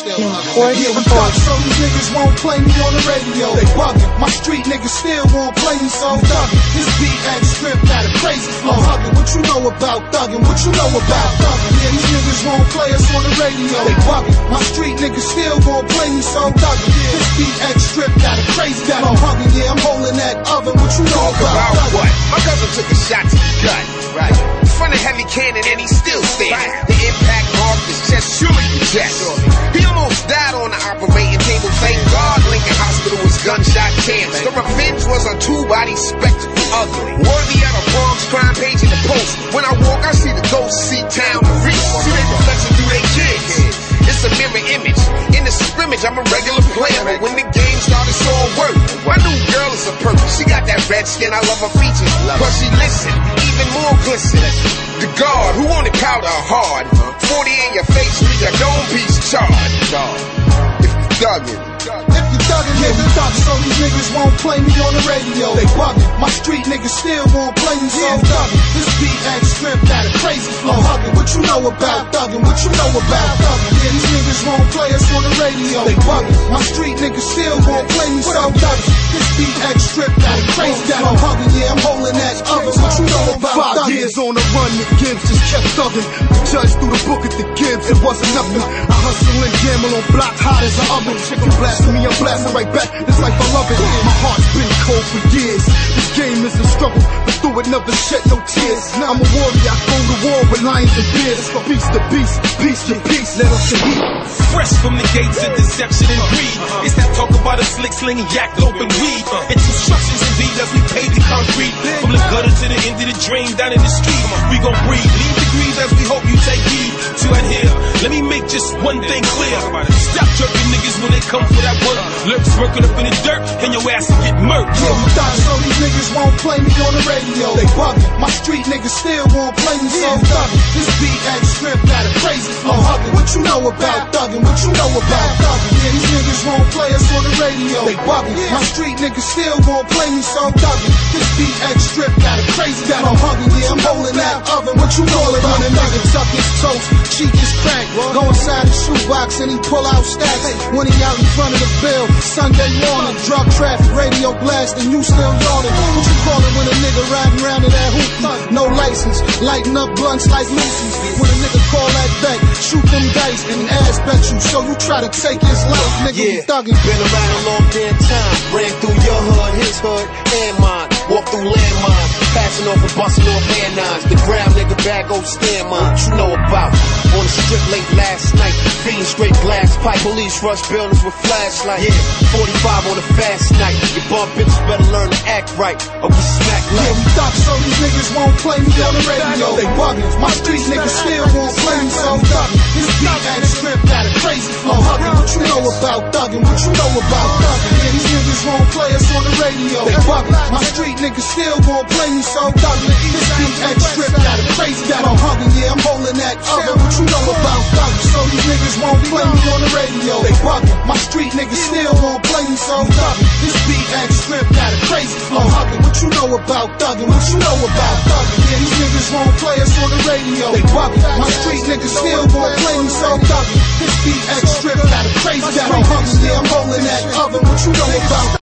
So these niggas won't play me on the radio. They bugging. My street niggas still won't play me, so thuggin'. This beat X strip got a crazy flow. Huggin'. What you know about thuggin'? What you know about thuggin'? Yeah, these niggas won't play us on the radio. They bugging. My street niggas still won't play me, so thuggin'. This beat X strip got a crazy flow. Huggin'. Yeah, I'm holding that oven. What you know about what? My cousin took a shot to the gut. Right. In front of heavy cannon and he still standing. The impact marked his chest, surely you jest. He almost died on the operating table. Thank God Lincoln Hospital was gunshot cancer. The revenge was a two-body spectacle, ugly, worthy of a Bronx crime page in the Post. When I walk, I see the ghosts see town and reach. See they reflection through their kids. It's a mirror image. In the scrimmage, I'm a regular player, but when the game started, it's all work. My new girl is a purple. She got that red skin. I love her features, but she listen, even more glisten. The guard who wanted powder hard, 40 in your face, with your dome piece charred. If you thuggin'. If you thuggin', yeah, we thuggin'. So these niggas won't play me on the radio. They buggin'. My street niggas still won't play me, so thuggin'. This beat X strip got a crazy flow. Huggin'. What you know about thuggin'? What you know about thuggin'? Yeah, these niggas won't play us on the radio. They buggin'. My street niggas still won't play me, so thuggin'. This beat X strip got a crazy flow. Huggin'. Yeah, I'm holding that oven. What you know about thuggin'? 5 years on the run, the Gibbs just kept thuggin'. The judge threw the book at the Gibbs, it wasn't nothing. I hustle and gamble on block hot as an oven. Chicken blasting me, I'm blasting right back. This life I love it. My heart's been cold for years. This game is a struggle, but through it never shed no tears. Now I'm a warrior, I go to war with lions and bears. Beast to beast, peace to peace, let us heat. Fresh from the gates of deception and greed. It's that talk about a slick slinging yak, open weed. It's instructions indeed as we pave the concrete. From the gutter to the end of the drain down in the street. We gon' breathe, leave degrees as we hope you take heed to adhere. Let me make just one thing clear. Stop jerking niggas when they come for that work. Lurks working up in the dirt and your ass will get murked. Yeah, we thuggin', so these niggas won't play me on the radio. They buggin'. My street niggas still won't play me, so thuggin'. This beat X strip got a crazy flow. Huggin'. What you know about thuggin'? What you know about thuggin'? Yeah, these niggas won't play us on the radio. They buggin'. My street niggas still won't play me, so thuggin'. This beat X strip got a crazy flow. Huggin'. Yeah, I'm holding that oven. What you know about a nigga? Tuck his toast, cheek is cracked. Go inside the shoebox and he pull out stacks. When he out in front of the bill, Sunday morning, drug traffic, radio blast, and you still yawning. What you callin' when a nigga riding round in that hoopty? No license, lighting up blunts like Lucy's. When a nigga call that back, shoot them dice and ass bet you. So you try to take his life, nigga, you thuggin'. Been around a long damn time, ran through your hood, his hood, and mine. Walk through landmines, passing off and busting off hand nines. The ground nigga bag go stand mine. What you know about? On the strip late last night, feeding straight glass pipe. Police rush buildings with flashlights. Yeah, 45 on a fast night. You bum bitches better learn to act right, or we smack like. Yeah, we thuggin', so these niggas won't play me on the radio. They buggin'. My street niggas still won't play me, so thuggin'. This beat X strip got a crazy flow. Huggin'. What you know about thuggin'? What you know about thuggin'? Yeah, these niggas won't play us on the radio. They buggin'. My street niggas still won't play me, so thuggin'. This beat X strip got a crazy flow. Huggin'. Yeah, I'm holding that oven. What you know about thuggin'? So these niggas won't play me on the radio. They buggin'. My street niggas still won't play me, so thuggin'. This beat X strip got a crazy flow. Huggin'. What you know about thuggin'? What you know about thuggin'? Yeah, these niggas won't play us on the radio. They buggin'. My street niggas still won't play me, so thuggin'. This beat X strip got a crazy flow. Huggin'. Yeah, I'm holding that oven. What you know about